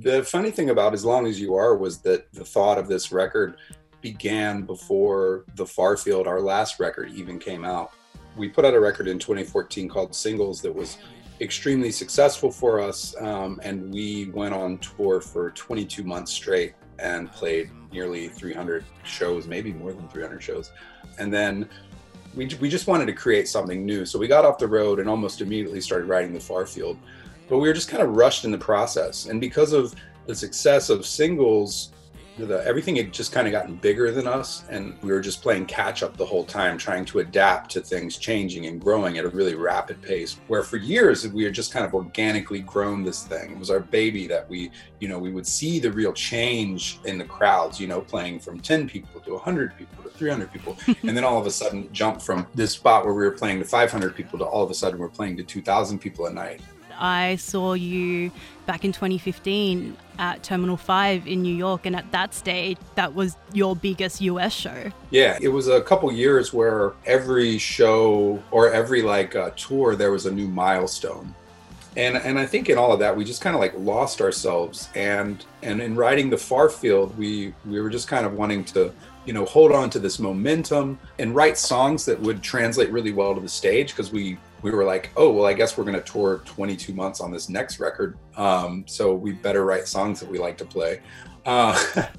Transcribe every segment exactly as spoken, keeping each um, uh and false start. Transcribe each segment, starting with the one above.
The funny thing about As Long As You Are was that the thought of this record began before The Farfield, our last record, even came out. We put out a record in twenty fourteen called Singles that was extremely successful for us, um, and we went on tour for twenty-two months straight and played nearly three hundred shows, maybe more than three hundred shows. And then we, we just wanted to create something new. So we got off the road and almost immediately started writing The Farfield. But we were just kind of rushed in the process. And because of the success of Singles, the, everything had just kind of gotten bigger than us. And we were just playing catch up the whole time, trying to adapt to things changing and growing at a really rapid pace. Where for years, we had just kind of organically grown this thing. It was our baby that we, you know, we would see the real change in the crowds, you know, playing from ten people to one hundred people to three hundred people. And then all of a sudden jump from this spot where we were playing to five hundred people to all of a sudden we're playing to two thousand people a night. I saw you back in twenty fifteen at Terminal five in New York, and at that stage, that was your biggest U S show. Yeah, it was a couple years where every show or every like uh, tour, there was a new milestone. And and I think in all of that, we just kind of like lost ourselves. And and in writing The Farfield, we we were just kind of wanting to, you know, hold on to this momentum and write songs that would translate really well to the stage, because we we were like, oh, well, I guess we're going to tour twenty-two months on this next record. Um, so we better write songs that we like to play. Uh,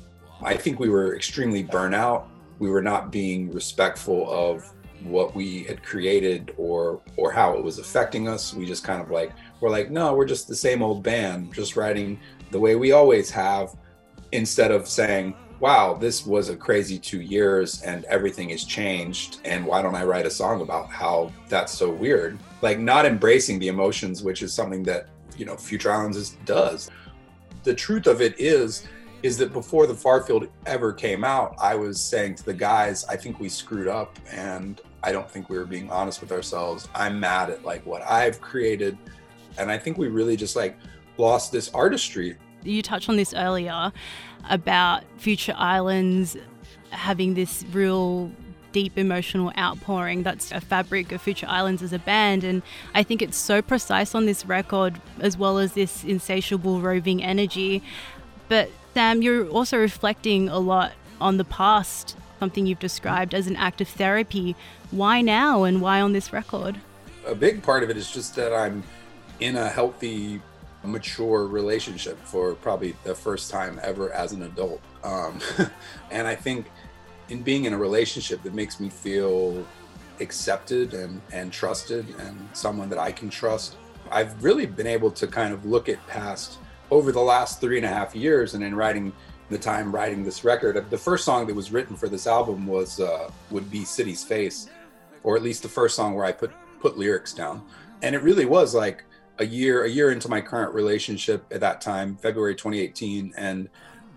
I think we were extremely burnout. We were not being respectful of what we had created or or how it was affecting us. We just kind of like, we're like, no, we're just the same old band, just writing the way we always have, instead of saying, wow, this was a crazy two years and everything has changed. And why don't I write a song about how that's so weird? Like not embracing the emotions, which is something that, you know, Future Islands does. The truth of it is, is that before The Farfield ever came out, I was saying to the guys, I think we screwed up and I don't think we were being honest with ourselves. I'm mad at like what I've created. And I think we really just like lost this artistry. You touched on this earlier about Future Islands having this real deep emotional outpouring. That's a fabric of Future Islands as a band. And I think it's so precise on this record, as well as this insatiable roving energy. But Sam, you're also reflecting a lot on the past, something you've described as an act of therapy. Why now and why on this record? A big part of it is just that I'm in a healthy, mature relationship for probably the first time ever as an adult. Um, and I think in being in a relationship that makes me feel accepted and, and trusted and someone that I can trust, I've really been able to kind of look at past over the last three and a half years. And in writing the time writing this record, the first song that was written for this album was uh, would be City's Face, or at least the first song where I put put lyrics down. And it really was like a year, a year into my current relationship at that time, February twenty eighteen. And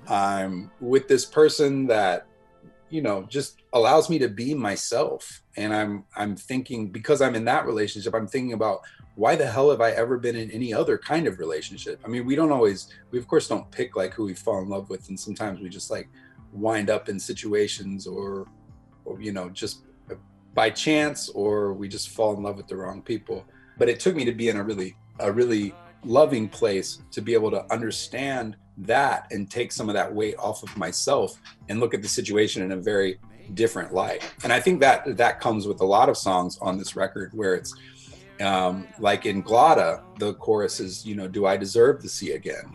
I'm with this person that, you know, just allows me to be myself. And I'm, I'm thinking, because I'm in that relationship, I'm thinking about why the hell have I ever been in any other kind of relationship? I mean, we don't always, we of course don't pick like who we fall in love with. And sometimes we just like wind up in situations or, or, you know, just by chance, or we just fall in love with the wrong people. But it took me to be in a really, a really loving place to be able to understand that and take some of that weight off of myself and look at the situation in a very different light. And I think that that comes with a lot of songs on this record, where it's um, like in Glotta, the chorus is, you know, do I deserve to see again?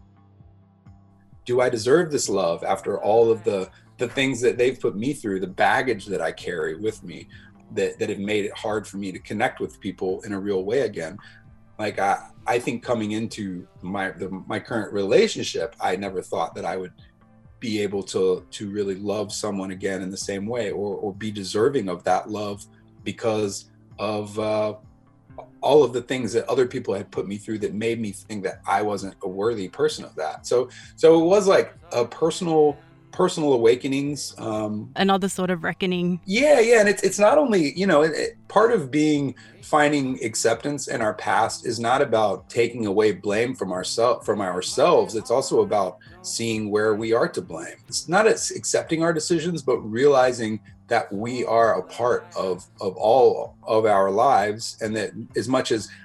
Do I deserve this love after all of the, the things that they've put me through, the baggage that I carry with me that, that have made it hard for me to connect with people in a real way again? Like I, I think coming into my the, my current relationship, I never thought that I would be able to to really love someone again in the same way, or or be deserving of that love, because of uh, all of the things that other people had put me through that made me think that I wasn't a worthy person of that. So so it was like a personal personal awakenings. Um, Another sort of reckoning. Yeah, yeah. And it's it's not only, you know, it, it, part of being, finding acceptance in our past is not about taking away blame from ourselves, from ourselves. It's also about seeing where we are to blame. It's not as accepting our decisions, but realizing that we are a part of, of all of our lives. And that as much as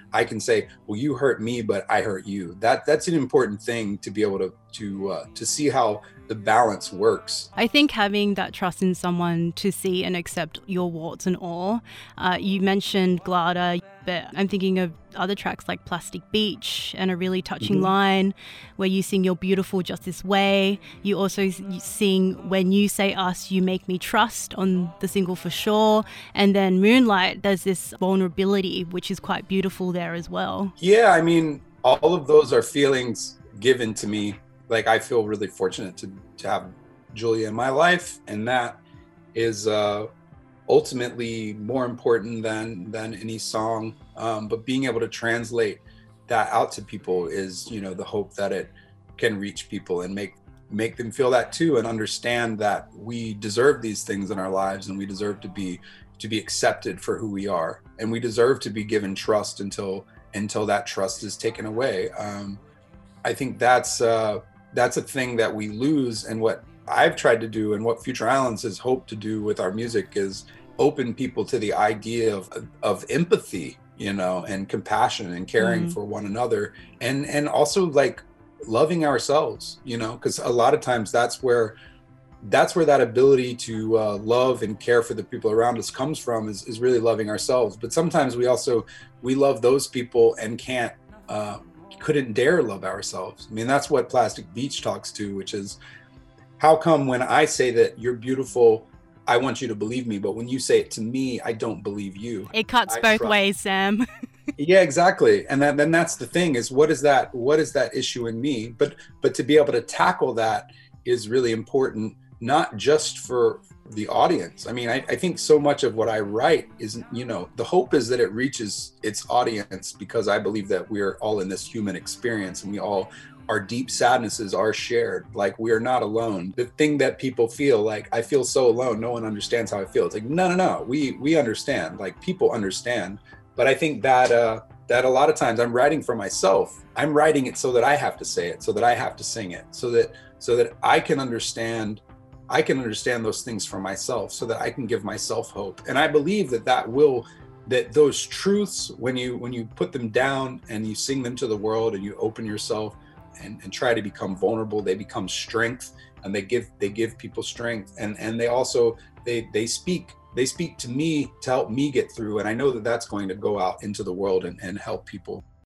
I can say, well, you hurt me, but I hurt you. That that's an important thing to be able to to uh, to see how the balance works. I think having that trust in someone to see and accept your warts and all. Uh, you mentioned Glada, but I'm thinking of other tracks like Plastic Beach and a really touching Mm-hmm. line where you sing "You're beautiful just this way." You also s- you sing "When you say us, you make me trust" on the single For Sure. And then Moonlight, there's this vulnerability, which is quite beautiful there as well. Yeah, I mean, all of those are feelings given to me. Like, I feel really fortunate to to have Julia in my life, and that is uh, ultimately more important than than any song. Um, but being able to translate that out to people is, you know, the hope that it can reach people and make make them feel that too, and understand that we deserve these things in our lives, and we deserve to be to be accepted for who we are, and we deserve to be given trust until until that trust is taken away. Um, I think that's uh, that's a thing that we lose, and what I've tried to do, and what Future Islands has hoped to do with our music, is open people to the idea of of empathy, you know, and compassion and caring Mm. for one another, and and also like loving ourselves, you know, because a lot of times that's where that's where that ability to uh, love and care for the people around us comes from, is, is really loving ourselves. But sometimes we also we love those people and can't uh, couldn't dare love ourselves. I mean, that's what Plastic Beach talks to, which is, how come when I say that you're beautiful, I want you to believe me, but when you say it to me, I don't believe you. It cuts I both trust. ways, Sam. Yeah, exactly. And then, then that's the thing, is what is that what is that issue in me? But but to be able to tackle that is really important, not just for the audience. I mean, I, I think so much of what I write is, you know, the hope is that it reaches its audience, because I believe that we're all in this human experience, and we all, our deep sadnesses are shared. Like, we are not alone. The thing that people feel like, I feel so alone, no one understands how I feel. It's like, no, no, no, we we understand. Like, people understand. But I think that uh, that a lot of times I'm writing for myself. I'm writing it so that I have to say it, so that I have to sing it, so that so that I can understand. I can understand those things for myself, so that I can give myself hope. And I believe that that will, that those truths, when you when you put them down and you sing them to the world, and you open yourself and, and try to become vulnerable, they become strength, and they give they give people strength, and and they also they they speak they speak to me to help me get through. And I know that that's going to go out into the world and, and help people.